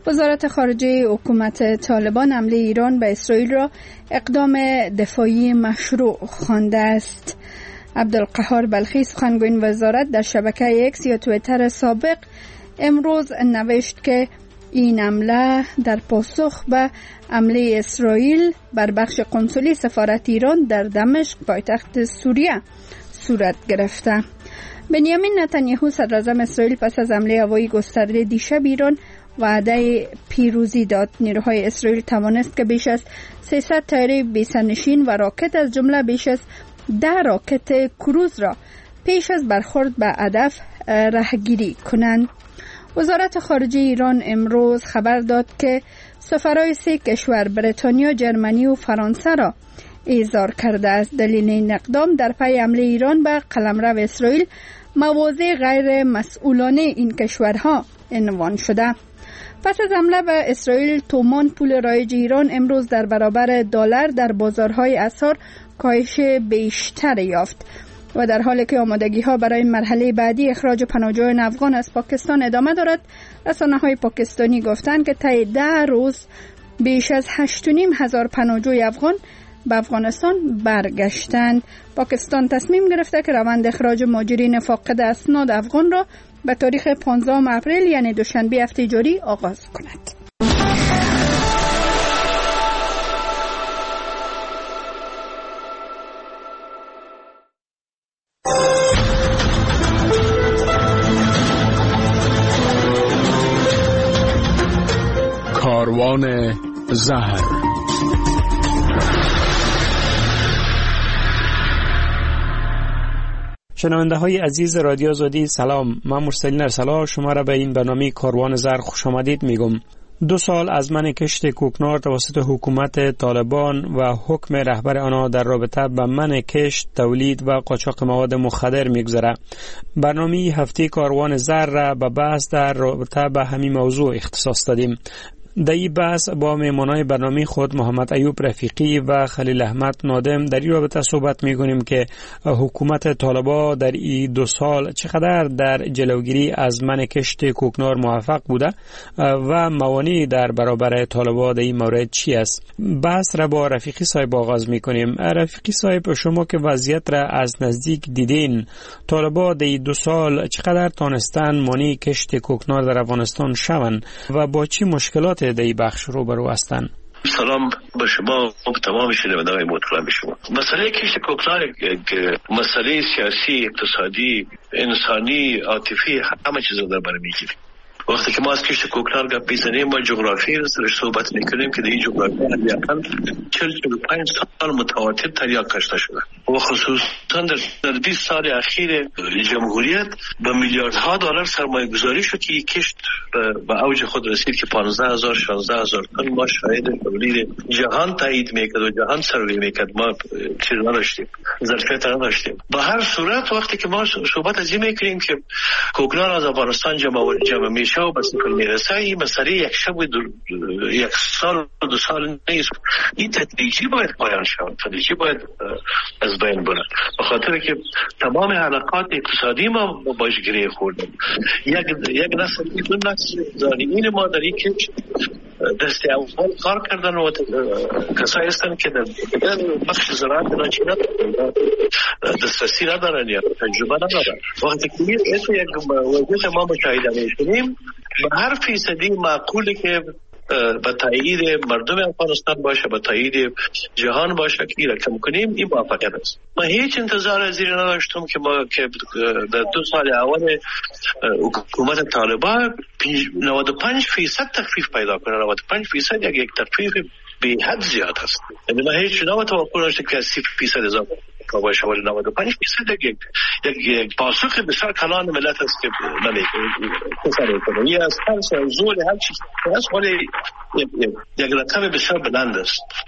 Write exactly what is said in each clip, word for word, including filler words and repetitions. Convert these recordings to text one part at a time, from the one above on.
وزارت خارجه حکومت طالبان حمله ایران به اسرائیل را اقدام دفاعی مشروع خوانده است. عبدالقهار بلخی سخنگوی وزارت در شبکه اکس یا توییتر سابق امروز نوشت که این حمله در پاسخ به حمله اسرائیل بر بخش قنسولی سفارت ایران در دمشق پایتخت سوریه صورت گرفته. بنیامین نتانیاهو صدراعظم اسرائیل پس از حمله هوایی گسترده دیشب ایران وعده پیروزی داد. نیروهای اسرائیل توانست که بیش از سیصد طیاره بی‌سرنشین و راکت از جمله بیش از ده راکت کروز را پیش از برخورد به هدف رهگیری کنند. وزارت خارجه ایران امروز خبر داد که سفرای سه کشور بریتانیا، جرمنی و فرانسه را احضار کرده است. دلیل این اقدام در پی حمله ایران به قلمرو اسرائیل مواضع غیر مسئولانه این کشورها عنوان شده. پس از حمله به اسرائیل، تومان پول رایج ایران امروز در برابر دلار در بازارهای اسعار کاهش بیشتر یافت و در حالی که آمادگی ها برای مرحله بعدی اخراج پناهجویان افغان از پاکستان ادامه دارد، رسانه های پاکستانی گفتند که طی ده روز بیش از هشت و نیم هزار پناهجوی افغان به افغانستان برگشتند. پاکستان تصمیم گرفته که روند اخراج مهاجرین فاقد اسناد افغان را به تاریخ پانزدهم اپریل یعنی دوشنبه هفته جاری آغاز کند. کاروان زهر. شنونده های عزیز رادیو آزادی سلام، من مرسلین ارسلا شما را به این برنامه کاروان زهر خوش آمدید میگم. دو سال از من کشت کوکنار توسط حکومت طالبان و حکم رهبر آنها در رابطه با من کشت، تولید و قاچاق مواد مخدر میگذره. برنامه هفته کاروان زهر را به بحث در رابطه با همین موضوع اختصاص دادیم. در این بحث با مهمانای برنامه خود محمد ایوب رفیقی و خلیل احمد نادم در این رابطه صحبت می‌کنیم که حکومت طالبان در این دو سال چقدر در جلوگیری از من کشت کوکنار موفق بوده و موانعی در برابر طالبان در این مورد چی است. بحث را با رفیقی صاحب آغاز می‌کنیم. رفیقی صاحب، شما که وضعیت را از نزدیک دیدین، طالبان در این دو سال چقدر تانستن مانع کشت کوکنار در افغانستان شوند و با چی مشکلات در این بخش روبرو هستند؟ سلام به شما و تمام شنوندگان محترم شما. مسئله کشت کوکنار یک مسئله سیاسی، اقتصادی، انسانی، عاطفی، همه چیز در بر میگیره. وقتی که ما از کشت کوکنار گپ میزنیم، ما جغرافی رو سرش صحبت میکنیم که در این جغرافی حداقل چهل تا پنج سال متواتر تریاک کشته شده و خصوصا در بیست سال اخیر جمهوریت به میلیاردها دلار سرمایه گذاری شد که کشت به اوج خود رسید که پانزده هزار شانزده هزار تن. ما شاهد تولید جهان تایید میکرد و جهان سروی میکرد، ما چیز نداشتیم، ظرفیت نداشتیم. به هر صورت وقتی که ما صحبت از این میکنیم که کوکنار از افغانستان جمع جمع میشه و به صفر میرسه، این مسئله یک شب و یک سال و دو سال نیست. این تدریجی باید پایان شود، تدریجی باید از بین بره، به خاطر که تمام حلقات اقتصادی ما باش گره خوردیم. یک یک نسل دو نسل زانین ما در این که دست اول کار کردن و کسایی هستن که در بخش زراعت ناچیزه دسترسی ندارن یا تجربه ندارن. وقتی که یک وضعیت ما مشاهده می‌کنیم، به هر فیصدی معقوله که به تایید مردم افغانستان باشه، به تایید جهان باشه که این رقم کنیم، این موفقیت است. من هیچ انتظار از این نداشتم که ما که در دو سال اول حکومت طالبان نود و پنج فیصد تخفیف پیدا کنه. نود و پنج فیصد یک یک تخفیف به حد زیاد است. یعنی من هیچ نوع توقع نداشتم که سی فیصد اضافه باشه، ولی نود و پنج فیصد یک یک پاسخ بسیار کلان ملت است که نمی‌کنه تصور کنه. این از هر زور هر چیز است، ولی یک رقم بسیار بلند است.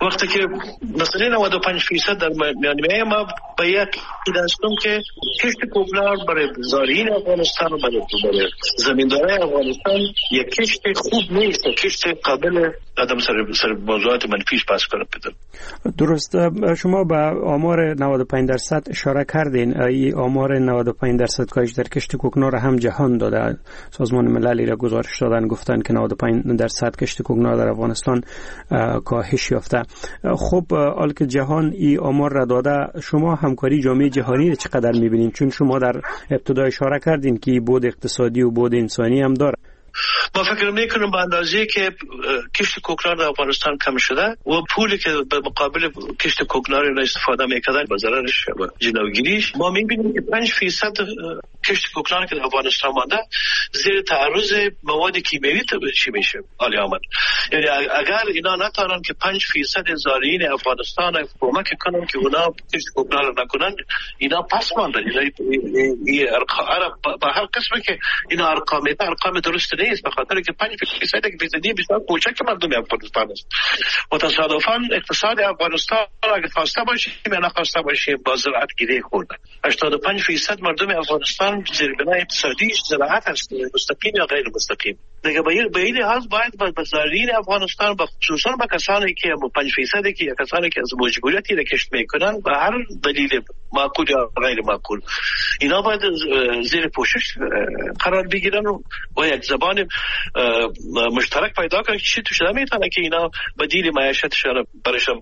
وقتی که مثلا نود و پنج درصد در میانه ما باید دستم که کشت کوکنار برای زارعین افغانستان برای زمیندارای افغانستان یک کشت خوب نیست، کشت قابل آدم سر سر موضوعات منفیش بحث کنه بدن. درست. شما به آمار نود و پنج درصد اشاره کردین. این آمار نود و پنج درصد کاهش در کشت کوکنار هم جهان داده. سازمان ملل را گزارش دادن، گفتن که نود و پنج درصد کشت کوکنار در افغانستان کاهش یافته. خب حال که جهان این آمار را داده، شما همکاری جامعه جهانی را چقدر می‌بینید؟ چون شما در ابتدا اشاره کردین که بود اقتصادی و بود انسانی هم داره. ما فکر میکنم به اندازه که کشت کوکنار در افغانستان کم شده و پولی که به مقابل کشت کوکنار را استفاده میکردن با ضررش و جلوگیریش، ما میبینیم که پنج درصد کشت کوکنار که در افغانستان مانده زیر تعرض مواد کیمیایی چی میشه عالی آمد. یعنی اگر اینا نتونن که پنج درصد زارعین افغانستان کمک کنن که اونا کشت کوکنار نکنن، اینا پس ماندن. این ارقام با هر قسمه که اینا ارقام ارقام درست نیست، به خاطر که پنج درصد که فیصدی بسیار کوچک مردم افغانستان است. و تصادفاً اقتصاد افغانستان اگه خواسته باشیم یا نخواسته باشیم با زراعت گیره خورده. هشتاد و پنج درصد مردم افغانستان زیربنای اقتصادیش زراعت است، مستقیم یا غیر مستقیم. دیگه به این لحاظ باید با زارعین افغانستان و خصوصا با کسانی که پنج درصد که یا کسانی که از مجبوریتی را کشت میکنن به هر دلیل معقول یا غیر معقول، اینا باید زیر پوشش قرار بگیرن و یک زبان مشترک پیدا کنن که چی تو شده میتونه که اینا بدیل معیشتشان برشان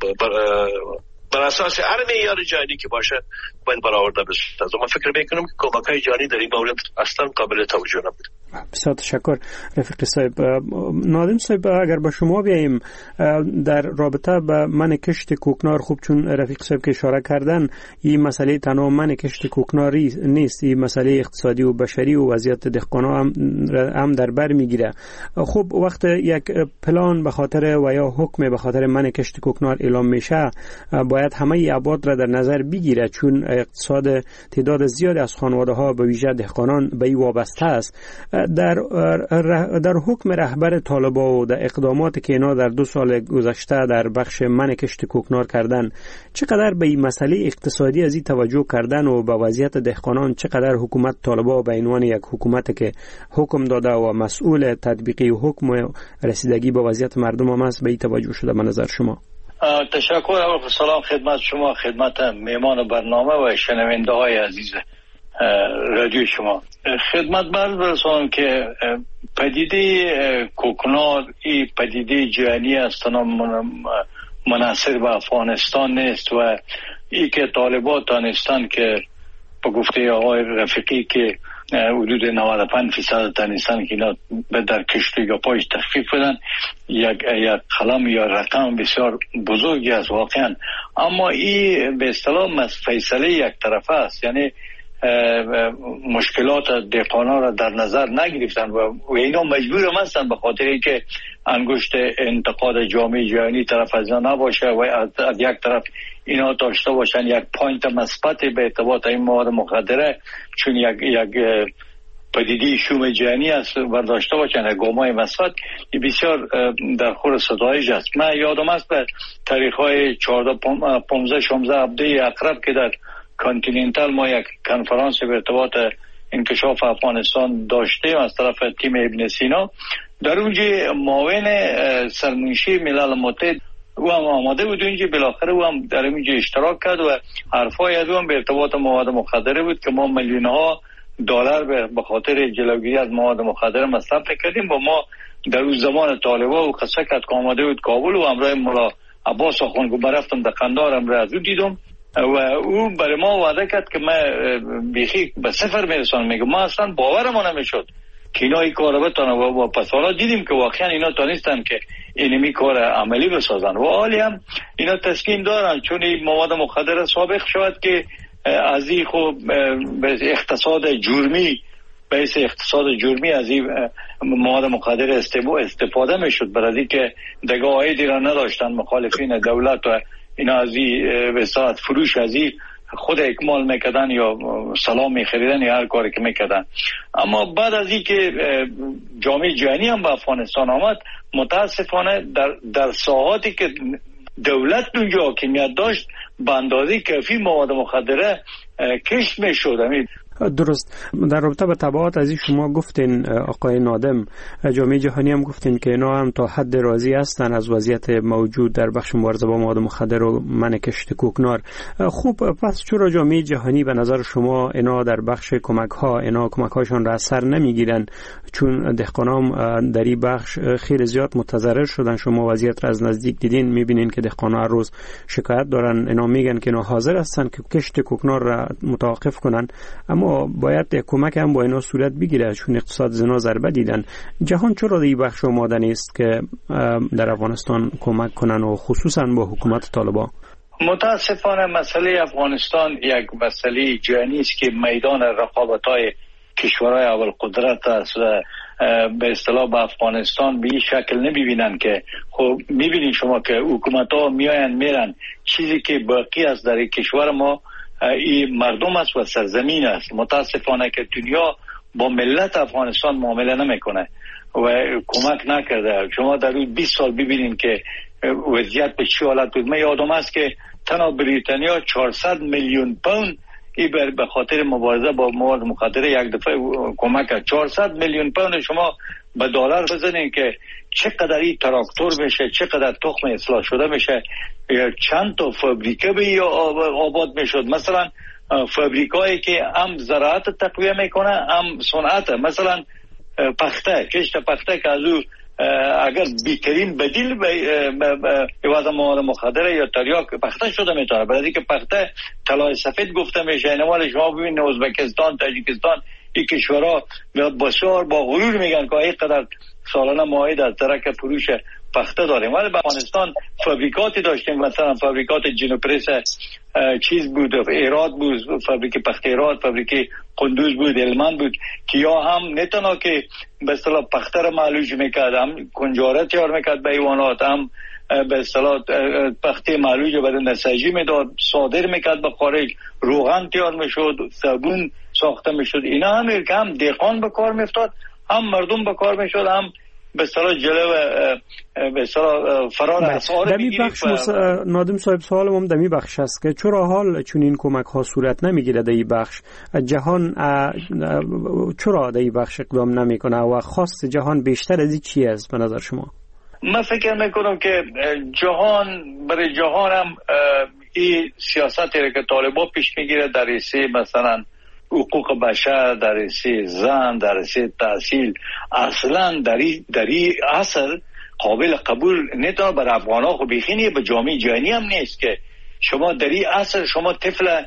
بر اساس هر معیار جهانی که باشه باید برآورده بشه. از من فکر میکنم که کمک‌های جهانی در این مورد اصلا قابل توجه نبود. بسیار تشکر رفیق صاحب. نادم صاحب، اگر به شما بیاییم در رابطه به من کشت کوکنار، خوب چون رفیق صاحب که اشاره کردن این مسئله تنها من کشت کوکناری نیست، این مسئله اقتصادی و بشری و وضعیت دهقانا هم هم در بر میگیره. خب وقت یک پلان به خاطر و یا حکم به خاطر من کشت کوکنار اعلام میشه، باید همه ابعاد را در نظر بگیره، چون اقتصاد تعداد زیادی از خانواده‌ها به ویژه دهقانان به این وابسته است. در در حکم رهبر طالبان و در اقداماتی که اینا در دو سال گذشته در بخش من کشت کوکنار کردن، چقدر به این مسئله اقتصادی از این توجه کردن و به وضعیت دهقانان چقدر حکومت طالبان به عنوان یک حکومت که حکم داده و مسئول تطبیقی حکم و رسیدگی به وضعیت مردم هم است به این توجه شده به نظر شما؟ تشکر. اول سلام خدمت شما، خدمت میهمان برنامه و شنونده های عزیز رادیو شما. خدمت بر برسانم که پدیده کوکنار این پدیده جهانی است، منحصر به افغانستان نیست و ای که طالبان دانستان که به گفته آقای رفیقی که حدود نود و پنج درصد تانستان که اینا در کشت یا پایش تخفیف بدن، یک یک قلم یا رقم بسیار بزرگی است واقعا. اما این به اصطلاح فیصله یک طرفه است، یعنی مشکلات دهقانا را در نظر نگرفتن و اینا مجبور هم هستن به خاطر اینکه انگشت انتقاد جامعه جهانی طرف از اینا نباشه و از, از یک طرف اینا داشته باشن یک پوینت مثبت به ارتباط این مواد مخدره، چون یک یک پدیده شوم جهانی است و داشته باشن گامای مثبت بسیار در خور ستایش است. من یادم است به تاریخ‌های چهارده پانزده شانزده هفته اقرب که در کانتیننتال ما یک کنفرانس به ارتباط انکشاف افغانستان داشته از طرف تیم ابن سینا، در اونجا معاون سرمنشی ملل متحد او هم آماده بود اونجا، بالاخره او هم در اونجا اشتراک کرد و حرفای از اون به ارتباط مواد مخدره بود که ما میلیون ها دلار به خاطر جلوگیری از مواد مخدره مصرف کردیم و ما در اون زمان طالبان و قصه کرد که آماده بود کابل و همراه مولا عباس آخوندگو برفتم در قندهار امراه از او دیدم و او برای ما وعده کرد که من بیخی به صفر میرسانم. میگه ما اصلا باورمون نمیشد که اینا این کار بتونن و پس حالا دیدیم که واقعا اینا تونستن که اینمی کار عملی بسازن و حالی هم اینا تسکین دارن، چون این مواد مخدر سابق شود که از این خوب به اقتصاد جرمی به اقتصاد جرمی از این مواد مخدر استفاده میشد، برای که دیگه عایدی را نداشتن مخالفین دولت و اینا از این به ساعت فروش از این خود اکمال میکردن یا سلام میخریدن یا هر کاری که میکردن. اما بعد از این که جامعه جهانی هم به افغانستان آمد، متاسفانه در در ساحاتی که دولت اونجا حاکمیت داشت به اندازه کافی مواد مخدره کشف میشد. درست. در رابطه با تبعات از شما گفتین آقای نادم، جامعه جهانی هم گفتین که اینا هم تا حد راضی هستن از وضعیت موجود در بخش مبارزه با مواد مخدر و منع کشت کوکنار. خوب، پس چرا جامعه جهانی به نظر شما اینا در بخش کمک ها اینا کمک هاشون را اثر نمیگیرن؟ چون دهقانام در این بخش خیلی زیاد متضرر شدن. شما وضعیت را از نزدیک دیدین، میبینین که دهقانا هر روز شکایت دارن. اینا میگن که اینا حاضر هستن که کشت کوکنار را متوقف کنن، اما باید کمک هم با اینا صورت بگیره چون اقتصاد زنا ضربه دیدن. جهان چرا این بخش آماده نیست که در افغانستان کمک کنن و خصوصا با حکومت طالبان؟ متاسفانه مسئله افغانستان یک مسئله جهانی است که میدان رقابت‌های کشورهای اول قدرت است و به اصطلاح به افغانستان به این شکل نمیبینن که خب میبینید شما که حکومت‌ها میاین میرن، چیزی که باقی است در کشور ما این مردم است و سرزمین است. متاسفانه که دنیا با ملت افغانستان معامله نمیکنه و کمک نکرده. شما در روز بیست سال ببینید که وضعیت به چه حالت بود. من یادم است که تنها بریتانیا چهارصد میلیون پوند ای به خاطر مبارزه با مواد مخدره یک دفعه کمک کرد. چهارصد میلیون پوند شما به دلار بزنین که چقدر این تراکتور میشه، چقدر تخم اصلاح شده میشه، چند تا فابریکه به آباد میشد. مثلا فابریکایی که هم زراعت تقویه میکنه هم صنعت، مثلا پخته، کشت پخته که از او اگر بیترین بدیل به وضع مواد مخدره یا تریاک پخته شده میتونه. برای که پخته طلای سفید گفته میشه. اینوال شما ببینید ازبکستان، تاجیکستان، این کشورها بسیار با غرور میگن که اینقدر سالانه معاهده از درک فروش پخته داریم، ولی به افغانستان فابریکاتی داشتیم. مثلا فابریکات جنوپرس چیز بود، ایراد بود، فابریک پخته ایراد، فابریک قندوز بود، هلمند بود که یا هم نه تنها که به اصطلاح پخته را معالج میکرد، هم کنجاره تیار میکرد به حیوانات، هم به اصطلاح پخته معالج برای نساجی میداد، صادر میکرد به خارج، روغن تیار میشد، صابون ساخته میشد. اینا هم که هم دهقان به کار میافتاد، هم مردم به کار میشد، هم به اصطلاح جلو به اصطلاح فرار اسعار میگیرید. نادم صاحب، سوالم هم دمی بخش است که چرا حال چون این کمک ها صورت نمیگیره در این بخش؟ جهان چرا در این بخش اقدام نمیکنه و خواست جهان بیشتر از این چی است به نظر شما؟ من فکر میکنم که جهان برای جهان هم این سیاستی که طالبان پیش میگیره در رسه مثلا حقوق بشر، در رسه زن، در رسه تحصیل، اصلا در این اصل قابل قبول نیست. برای افغان ها خب بیخینی به جامعه جهانی هم نیست که شما در این اصل شما طفل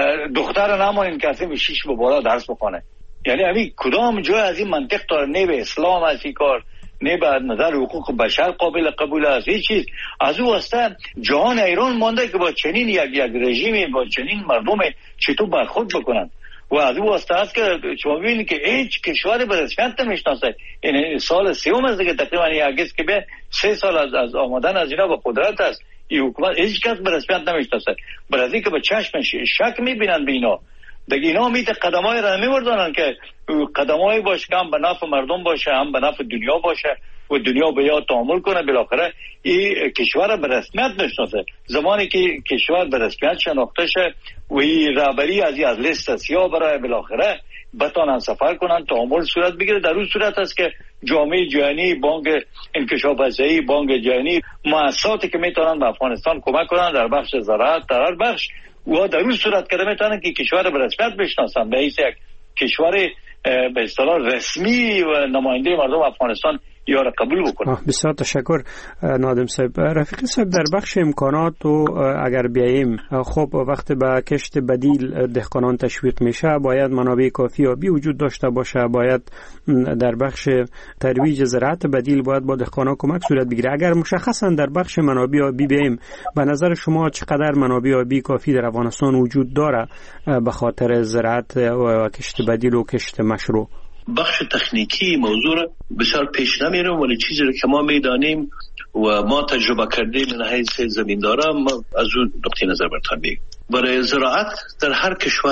دختر نمانین که اصلا شیش به بالا درس بخونه. یعنی همین کدام جای از این منطق داره؟ نه به اسلام از این کار، نه به نظر حقوق بشر قابل قبول است. هیچ چیز از او واسطه جهان ایران مانده که با چنین یک یک رژیم، با چنین مردم چطور برخورد بکنن. و از او واسطه است که شما ببینید که هیچ کشوری به رسمیت نمیشناسه. این سال سوم است که تقریبا یک که به سه سال از, از آمدن از اینا به قدرت است، این حکومت هیچ کس به رسمیت نمیشناسه. برای اینکه به چشم شک میبینن به اینا، دیگه اینا میته قدمای را میوردن که قدمای باشه که هم به نفع مردم باشه، هم به نفع دنیا باشه و دنیا به یاد تعامل کنه. بالاخره این کشور به رسمیت نشناسه. زمانی که کشور به رسمیت شناخته شه و این رهبری از از لیست سیاه برای بالاخره بتانن سفر کنن، تعامل صورت بگیره. در اون صورت است که جامعه جهانی، بانک انکشاف فضایی، بانک جهانی، مؤسساتی که میتونن به افغانستان کمک کنن در بخش زراعت، در هر بخش، و در اون صورت که میتونن که کشور به رسمیت بشناسن، به حیث یک کشور به اصطلاح رسمی و نماینده مردم افغانستان یا را قبول بکنه. بسیار تشکر نادم صاحب. رفیق صاحب، در بخش امکانات و اگر بیاییم، خب وقتی به کشت بدیل دهقانان تشویق میشه باید منابع کافی آبی وجود داشته باشه، باید در بخش ترویج زراعت بدیل باید با دهقانان کمک صورت بگیره. اگر مشخصا در بخش منابع آبی بیاییم، به نظر شما چقدر منابع آبی کافی در افغانستان وجود داره به خاطر زراعت و کشت بدیل و کشت مشروع؟ بخش تکنیکی موضوع بسیار پیش نمیره، ولی چیزی رو که ما میدانیم و ما تجربه کردیم من حیث زمیندارا، ما از اون نقطه نظر برتان میگم. برای زراعت در هر کشور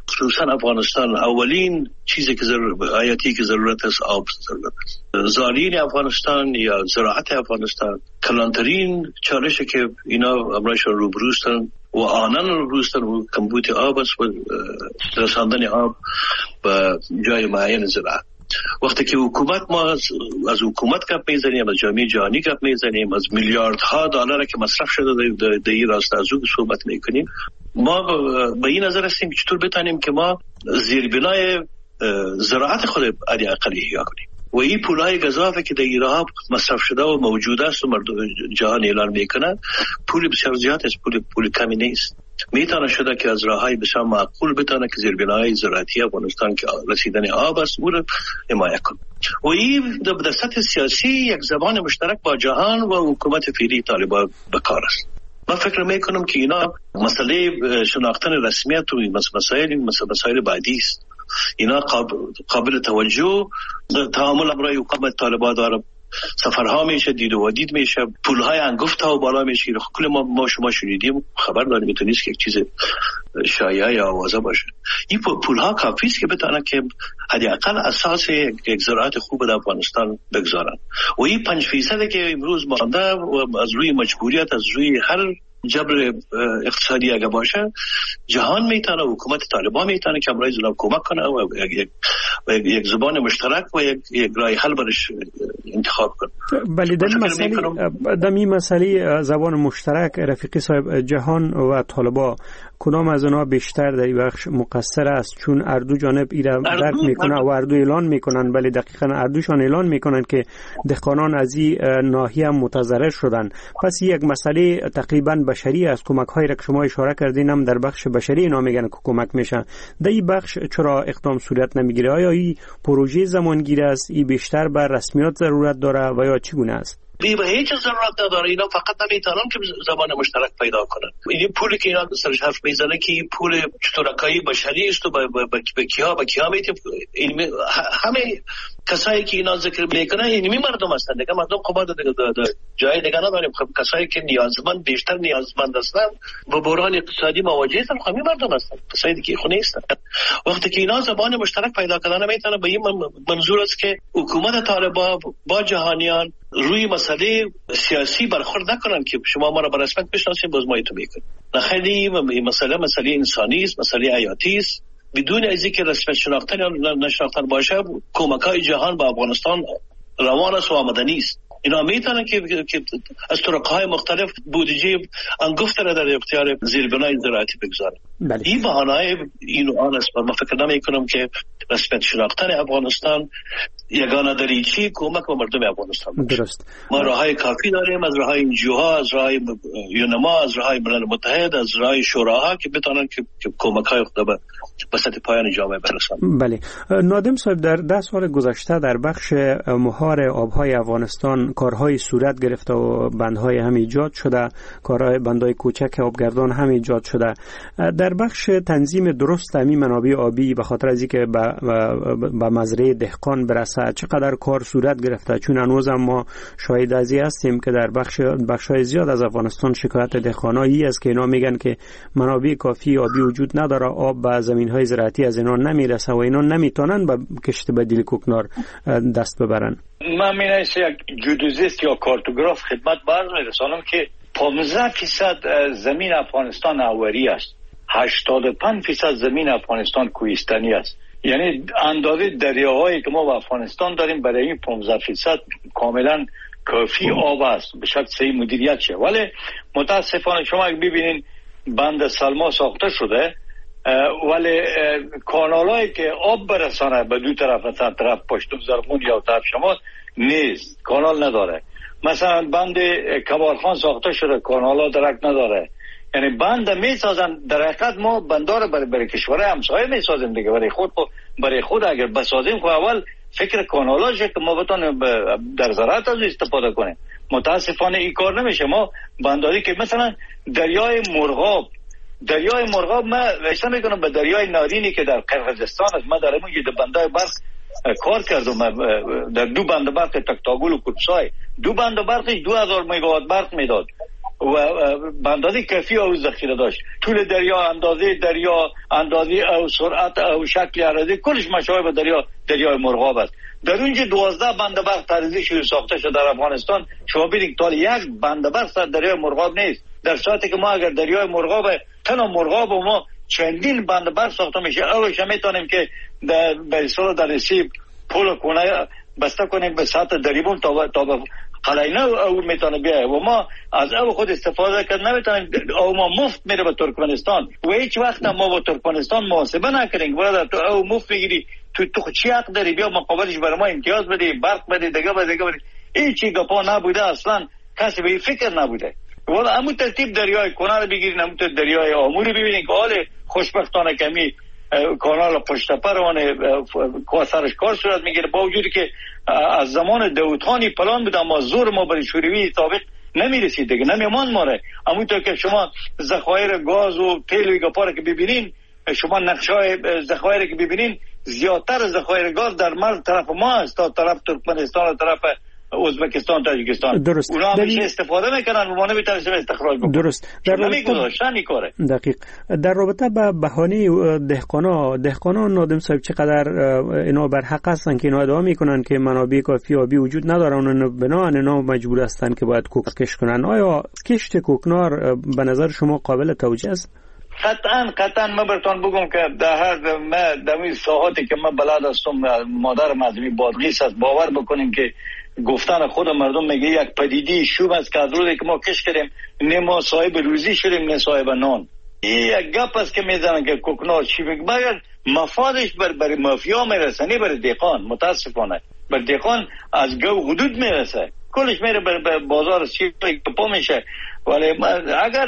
خصوصا افغانستان اولین چیزی که ضرورت حیاتی که ضرورت است آب ضرورت است. زالین افغانستان یا زراعت افغانستان کلانترین چالشی که اینا امرایشان روبروستن و آنان روبروستن و کمبود آب است و رساندن آب به جای معین زراعت. وقتی که حکومت ما از, از حکومت گپ میزنیم، از جامعه جهانی گپ میزنیم، از میلیاردها دلار که مصرف شده در در این راستا از او صحبت میکنیم، ما به این نظر هستیم که چطور بتانیم که ما زیربنای زراعت خود علی اقلی احیا کنیم و این پولای گزافه که در ایران مصرف شده و موجود است و مردم جهان اعلان میکنن پول بسیار زیاد است، پول پول کمی نیست. میتونه شده که از راههای بسیار معقول بتونه که زیربنای زراعتی افغانستان که رسیدن آب است او را حمایت کنه و این در سطح سیاسی یک زبان مشترک با جهان و حکومت فعلی طالبان به کار است. من فکر میکنم که اینا مسئله شناختن رسمیت و مسائل مسائل بعدی است. اینا قابل, قابل توجه تعامل امرای حکومت طالبان داره، سفرها میشه، دید و دید میشه، پولهای انگفت ها و بالا میشه. کل ما ما شما شنیدیم، خبر داریم، میتونه نیست که یک چیز شایعه یا آوازه باشه. این پولها کافی است که بتونه که حداقل اساس یک زراعت خوب در افغانستان بگذارن و این پنج فیصد که امروز مانده و از روی مجبوریت، از روی هر جبر اقتصادی اگه باشه، جهان میتونه، حکومت طالبان میتونه که امرای زلام کمک کنه و یک, یک زبان مشترک و یک, یک راه حل برش انتخاب کنه. بله در مسئله در این مسئله زبان مشترک رفیقی صاحب، جهان و طالبان کدام از اونها بیشتر در این بخش مقصر است؟ چون اردو جانب ایرا درک میکنه و اردو اعلان میکنن، بله دقیقاً اردوشان اعلان میکنن که دهقانان از این ناحیه متضرر شدن. پس یک مسئله تقریباً بشری است. کمک هایی را که شما اشاره کردین هم در بخش بشری اینا میگن که کمک میشن. در این بخش چرا اقدام صورت نمیگیره؟ آیا این پروژه زمانگیر است؟ این بیشتر بر رسمیات ضرورت داره و یا چگونه است؟ بی به هیچ ضرورت نداره. اینا فقط نمیتونن که زبان مشترک پیدا کنن. این پولی که اینا سرش حرف میزنه که این پول شرکایی بشری است و به کیا به کیا میتونه همه کسایی که اینا ذکر میکنن اینمی مردم هستن دیگه. مردم خب دیگه جای دیگه نداریم. خب کسایی که نیازمند، بیشتر نیازمند هستن و بحران اقتصادی مواجه هستن، همین مردم هستن، کسایی که خونه نیستن. وقتی که اینا زبان مشترک پیدا کردن میتونه به این منظور است که حکومت طالبان با جهانیان روی مسئله سیاسی برخورد نکنن که شما ما را به رسمیت بشناسید باز ما ایتو میکنیم. نه خیلی مسئله مسئله انسانی است، مسئله حیاتی است. بدون از اینکه رسمیت شناختن یا نشناختن باشه کمک‌های جهان به افغانستان روان است و آمدنی است. اینا میتونن که, که از طرق‌های مختلف بودجه انگفت را در اختیار زیربنای زراعتی بگذارن. بله. این بهانه‌های این آن است. من فکر نمی‌کنم که رسمیت شناختن افغانستان یگانه دریچه کمک به مردم افغانستان باشه. درست. ما راههای کافی داریم، از راههای انجیوها، از راههای یونما، از راههای ملل متحد، از راههای شوراها که بتونن که, که کمک‌های خود به به سطح پایان جامعه برسانن. بله. نادم صاحب، در ده سال گذشته در بخش مهار آبهای افغانستان کارهای صورت گرفته و بندهای هم ایجاد شده، کارهای بندهای کوچک آبگردان هم ایجاد شده. در بخش تنظیم درست همین منابع آبی به خاطر از اینکه به مزرعه دهقان برسه چقدر کار صورت گرفته؟ چون هنوز ما شاهد از این هستیم که در بخش بخشای زیاد از افغانستان شکایت دهقانایی است که اینا میگن که منابع کافی آبی وجود نداره، آب به زمینهای زراعتی از اینا نمیرسه و اینا نمیتونن به کشت بدیل کوکنار دست ببرن. من مینایست یک جودوزیست یا کارتوگراف خدمت برز میرسانم که پانزده فیصد زمین افغانستان آوری است، هشتاد و پنج فیصد زمین افغانستان کوهستانی است. یعنی اندازه دریاهایی که ما و افغانستان داریم برای این پانزده فیصد کاملا کافی آب است به شرط صحیح مدیریت شه. ولی متاسفانه شما اگه ببینین بند سلما ساخته شده ولی کانالایی که آب برسانه به دو طرف، مثلا طرف پشتون زرغون یا طرف شمال نیست، کانال نداره. مثلا بند کبارخان ساخته شده، کانالا درک نداره. یعنی بند میسازن، در حقیقت ما بندار برای, برای کشورهای همسایه میسازیم دیگه. برای خود برای خود اگر بسازیم خب اول فکر کانالاشه که ما بتونیم در زراعت از استفاده کنیم. متاسفانه این کار نمیشه. ما بنداری که مثلا دریای مرغاب دریای مرغاب ما ویسا میکنم به دریای نارینی که در قرقیزستان است. ما در اون یه بنده برق کار کردم، در دو بند برق تکتاگول و کلسای، دو بند برقش دو هزار مگاوات برق میداد. و به اندازه کافی او ذخیره داشت. طول دریا، اندازه دریا، اندازه او سرعت او شکل اراضی کلش مشابه دریا دریای مرغاب است. در اونجا دوازده بندرگاه تاریخی شده ساخته شده در افغانستان. شما ببینید تا یک بندرگاه سر دریای مرغاب نیست، در صورتی که ما اگر دریای مرغاب تنها مرغاب و ما چندین بندرگاه ساخته میشه. اولش میتونیم که در به اصطلاح در سی پول کنه بسته کنیم به سطح دریبون تا تا قلعه او میتونه بیایه و ما از او خود استفاده کرد نمیتونیم. او ما مفت میره به ترکمنستان و هیچ وقت ما با ترکمنستان محاسبه نکنیم. برادر تو او مفت میگیری، تو تو چی حق داری بیا مقابلش برای ما امتیاز بدی، برق بدی، دیگه بدی دیگه بدی. هیچی گپا نبوده، اصلا کسی به فکر نبوده. ولی همون ترتیب دریای کنار رو بگیرین، همون دریای آمور رو ببینین که حال خوشبختانه کمی کانال پشت پروانه سرش کار صورت میگیره، با وجودی که از زمان داودخانی پلان بود اما زور ما برای شوروی سابق نمیرسید دیگه، نمیمان ماره. همونطور که شما ذخایر گاز و تیل و گپا که ببینین، شما نقشای ذخایر که ببینین زیادتر ذخایر گاز در مرز طرف ما است تا طرف ترکمنستان و طرف ازبکستان، تاجیکستان. درست. اونا همیشه استفاده میکنن و ما نمیتونیم استخراج بکنیم. درست. در نمیگذاشتن این کاره. دقیق. در رابطه با بهانه دهقانا، دهقانا نادم صاحب چقدر اینا بر حق هستن که اینا ادعا میکنن که منابع کافی آبی وجود ندارن و بنابراین اینا مجبور هستن که باید کوک کش کنن. آیا کشت کوکنار به نظر شما قابل توجیه است؟ قطعا قطعا من براتون بگم که در هر ما در این ساحاتی که من بلد هستم، مادر مذهبی بادغیس است، باور بکنیم که گفتن خود مردم میگه یک پدیده شوم است که از روزی که ما کش کردیم نه ما صاحب روزی شدیم نه صاحب نان. این یک گپ است که میزنن که کوکنار چی میگه، مگر مفادش بر برای مافیا میرسه نه برای دهقان. متاسفانه بر دهقان از گو حدود میرسه، کلش میره بر بازار سیاه پا میشه. ولی اگر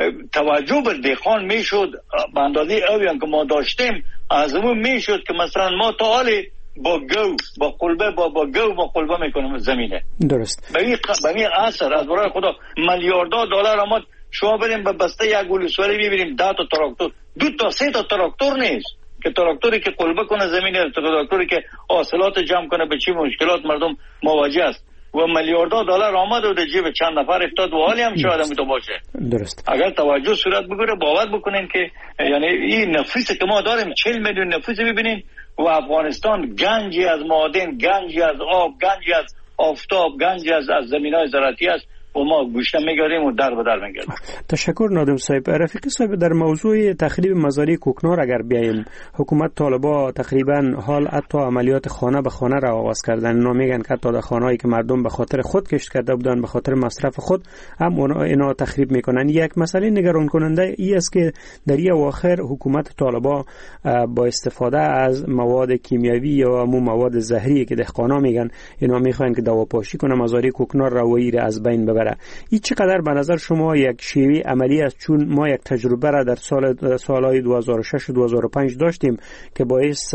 توجه بر دهقان میشد به اندازه اویان که ما داشتیم، از اون میشد که مثلا ما تا حالی با گو با قلبه با با گو با قلبه میکنیم زمینه. درست. به این به این اثر از برای خدا میلیاردها دلار آمد. شما بریم به بسته یک گلوسوری ببینیم ده تا تراکتور، دو تا سه تا تراکتور نیست که تراکتوری که قلبه کنه زمینه، تراکتوری که حاصلات جمع کنه. به چی مشکلات مردم مواجه است و میلیاردها دلار آمد و در جیب چند نفر افتاد و حالی هم شاید هم تو باشه. درست. اگر توجه صورت بگیره باور بکنین که یعنی این نفوسی که ما داریم چهل میلیون نفوس ببینین و افغانستان گنجی از معادن، گنجی از آب، گنجی از آفتاب، گنجی از از زمینای زراعتی است و ما گوشه میگاریم و در به در میگردیم. تشکر نادم صاحب. رفیقی صاحب، در موضوع تخریب مزارع کوکنار اگر بیاییم، حکومت طالبا تقریبا حال حتی عملیات خانه به خانه را آغاز کردن. اینا میگن که حتی در خانه‌ای که مردم به خاطر خود کشت کرده بودن، به خاطر مصرف خود، هم اونا اینا تخریب میکنن. یک مسئله نگران کننده ای است که در این اواخر حکومت طالبا با استفاده از مواد کیمیایی یا همون مواد زهری که دهقانا میگن اینا میخوان که دواپاشی کنه مزارع کوکنار روایی را از بین ببره. این چقدر به نظر شما یک شیوه عملی است؟ چون ما یک تجربه را در سال سالهای دو هزار و شش و دو هزار و پنج داشتیم که باعث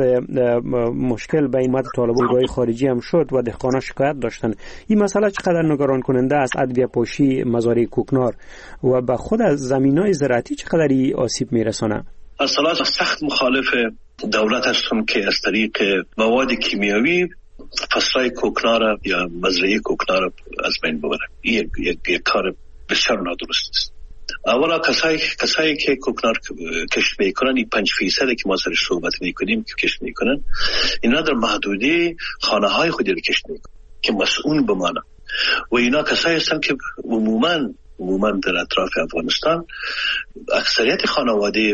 مشکل بین مد طالبان خارجی هم شد و دهقانا شکایت داشتن. این مسئله چقدر نگران کننده است؟ ادویه پاشی مزارع کوکنار و به خود از زمینای زراعتی چقدر آسیب میرسانه؟ اصلا سخت مخالف دولت هستم که از طریق مواد کیمیایی فصلای کوکنار یا مزرعه کوکنار از بین ببره. این یک, یک کار بسیار نادرست است. اولا کسایی کسایی که کوکنار کشت میکنن، این پنج فیصد که ما سرش صحبت میکنیم که کشت میکنن، اینا در محدوده خانه های خودی رو کشت میکنن که مسئول بمانه و اینا کسایی هستن که عموما عموما در اطراف افغانستان اکثریت خانواده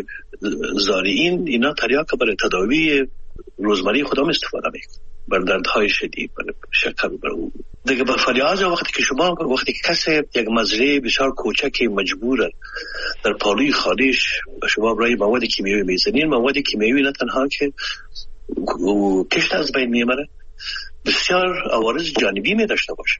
زارعین اینا تریاک برای تداوی روزمره خودم استفاده میکنن، بر دردهای شدید، بر شکر، بر اون دیگه. به فریاد وقتی که شما وقتی که کسی یک مزرعه بسیار کوچکی مجبوره در پالوی خانه‌اش شما برای مواد کیمیایی میزنین، مواد کیمیایی نه تنها که کشت از بین میبره، بسیار عوارض جانبی می داشته باشه.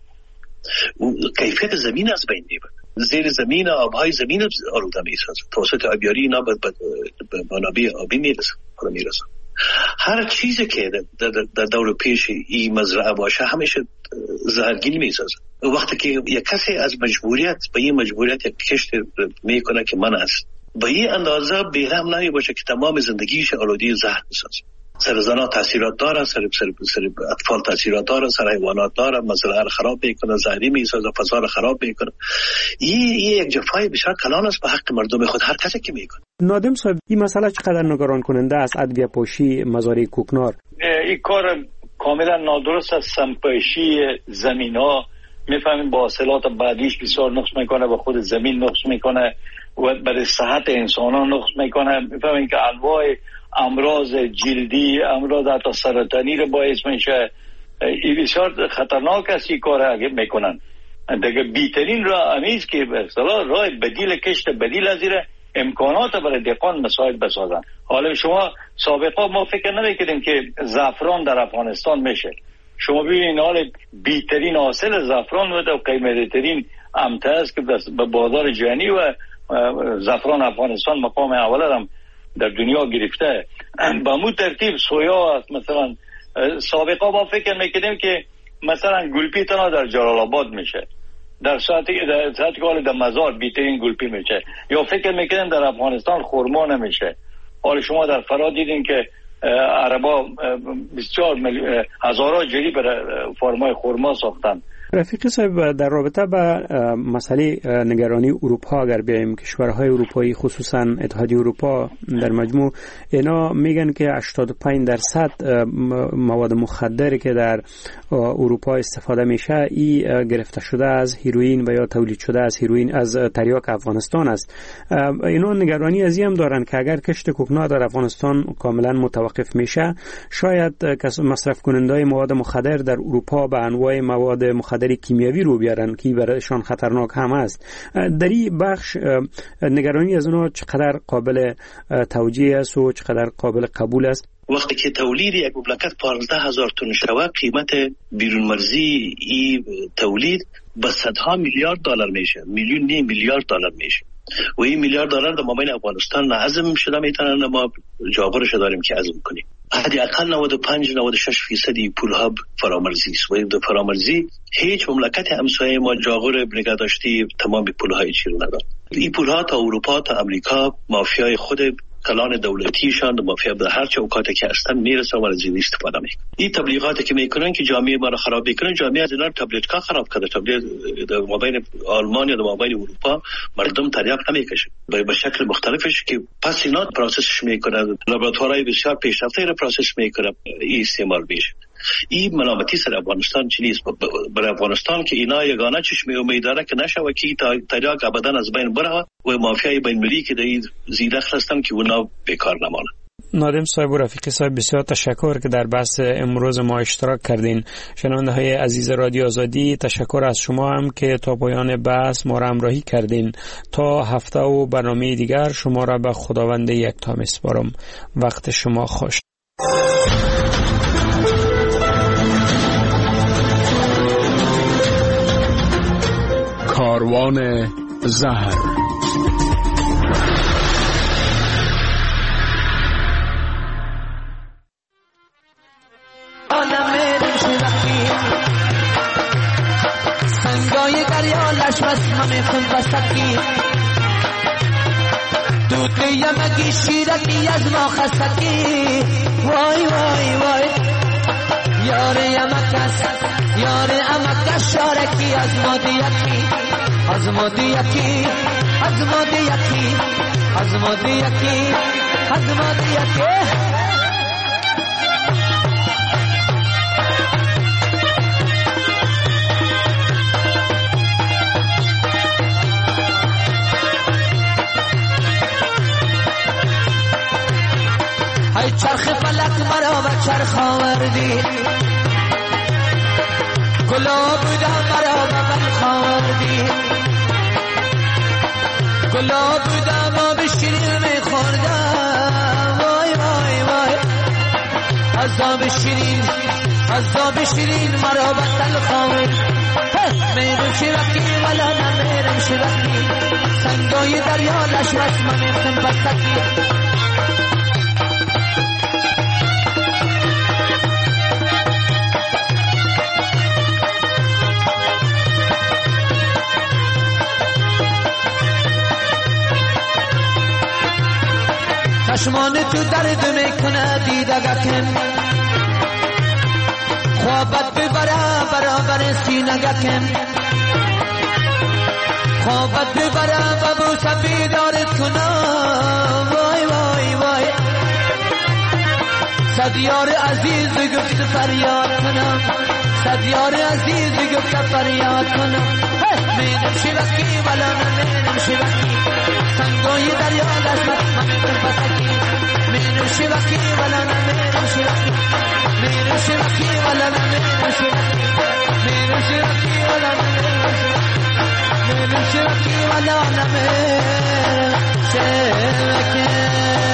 کیفیت زمین از بین میبره، زیر زمین آبهای زمین آلوده میسازه، توسط آبیاری اینا به منابع آبی میرسه میرسه. هر چیزی که در, در دور پیش این مزرعه باشه همیشه زهرگین میسازه. وقتی که یک کسی از مجبوریت به این مجبوریت کشت میکنه که من است، به این اندازه بیرحم نمی باشه که تمام زندگیش آلوده زهر میسازه. سر زنا تاثیرات داره، سر سر سر اطفال تاثیرات داره، سر حیوانات داره، مثلا خراب میکنه، زهری میسازه، فضا خراب میکنه. این یک جفای بسیار کلان است به حق مردم خود هر کسی که میکنه. نادم صاحب این مسئله چقدر نگران کننده است؟ ادویه پوشی مزارع کوکنار این کار کاملا نادرست است. سمپاشی زمینا میفهمیم با حاصلات بعدیش بسیار نقص میکنه، به خود زمین نقص میکنه و برای صحت انسانان نقص میکنه. میفهمیم که انواع امراض جلدی، امراض حتی سرطانی رو باعث میشه. این بسیار خطرناک است این کار اگه میکنن. دیگه بیترین راه امیز که به اصطلاح راه بدیل کشت بدیل از ایره امکانات برای دهقان مساعد بسازن. حالا شما سابقا ما فکر نمیکردیم که زعفران در افغانستان میشه. شما ببینید حال بیترین حاصل زعفران و قیمتی‌ترین امته است که به بازار جهانی و زعفران افغانستان مقام اول هم در دنیا گرفته. به مو ترتیب سویا است. مثلا سابقا ما فکر میکردیم که مثلا گلپی تنها در جلال آباد میشه، در ساعتی در ساعتی که در مزار بیترین گلپی میشه، یا فکر میکردیم در افغانستان خرما نمیشه. حالا شما در فرا دیدین که عربا بسیار هزارها جری برای فرمای خرما ساختن. رفیق صاحب در رابطه با مسئله نگرانی اروپا اگر بیایم، کشورهای اروپایی خصوصا اتحادیه اروپا در مجموع اینا میگن که هشتاد و پنج درصد مواد مخدر که در اروپا استفاده میشه ای گرفته شده از هیروئین و یا تولید شده از هیروئین از تریاک افغانستان است. اینا نگرانی از این هم دارن که اگر کشت کوکنار در افغانستان کاملا متوقف میشه، شاید مصرف کنندهای مواد مخدر در اروپا به انواع مواد مخدر کیمیاوی رو بیارن که برایشان خطرناک هم است. در این بخش نگرانی از اونها چقدر قابل توجیه است و چقدر قابل قبول است؟ وقتی که تولید یک مملکت پانزده هزار تن شود، قیمت بیرون مرزی ای تولید به صدها میلیارد دلار میشه، میلیون نیم میلیارد دلار میشه و این میلیارد دلار در مابین افغانستان عزم شده میتونن ما جابرش داریم که عزم کنیم. حدی اقل نود و پنج نود و شش فیصدی پولها فرامرزی است و این فرامرزی هیچ مملکت همسایه ما جاغور نگه داشتی تمام پولهای چی رو ندارد. این پولها تا اروپا تا امریکا مافیای خود کلان دولتیشان و مافیا به هر چه اوقاتی که هستن میرسه و از این استفاده میکنن. این تبلیغاتی که میکنن که جامعه ما رو خراب میکنن، جامعه از اینا تبلیغات خراب کرده. تبلیغ در مابین آلمان یا در مابین اروپا مردم تریاق نمیکشه به شکل مختلفش که پس اینا پروسسش میکنن، لابراتوارهای بسیار پیشرفته را پروسس میکنن، این استعمال میشه. این ملامتی سر افغانستان چی نیست. برای افغانستان که اینا یگانه چشم امید داره که نشه و که تریاق ابدا از بین بره و مافیای بین المللی که در این زیده هستن که اونا بیکار نمانه. نادم صاحب و رفیق صاحب بسیار تشکر که در بحث امروز ما اشتراک کردین. شنونده های عزیز رادیو آزادی، تشکر از شما هم که تا پایان بحث ما را همراهی کردین. تا هفته و برنامه دیگر شما را به خداوند یکتا میسپارم. وقت شما خوش. کاروان زهر. سنگای دریا لش بس همه خون بسکی دوده یمگی شیرکی از ما خستکی وای وای وای یار یمکس یار امکس شارکی از ما دیکی از ما دیکی از ما دیکی از ما دیکی از ما دیکی ای چرخ فلک مرا و چرخ آوردی گلاب بودم مرا و بلخ آوردی گلاب بودم آب شیرین میخوردم وای وای وای از آب شیرین از آب شیرین مرا و تلخ آوردی میرم شیرکی ولا نمیرم شیرکی سنگای دریا لشوت من افتم بستکی چشمان تو درد میکنه دیدگکم خوابت ببره برابر سینگکم خوابت ببره ببو سبیدارت کنم وای وای وای صد یار عزیز گفت فریاد کنم صد یار عزیز گفت فریاد کنم مینم شبکی ولا مینم شبکی سنگوی دریا دست مینم پسکی مینم شبکی ولا مینم شبکی مینم شبکی ولا مینم شبکی مینم شبکی ولا مینم شبکی مینم شبکی ولا مینم شبکی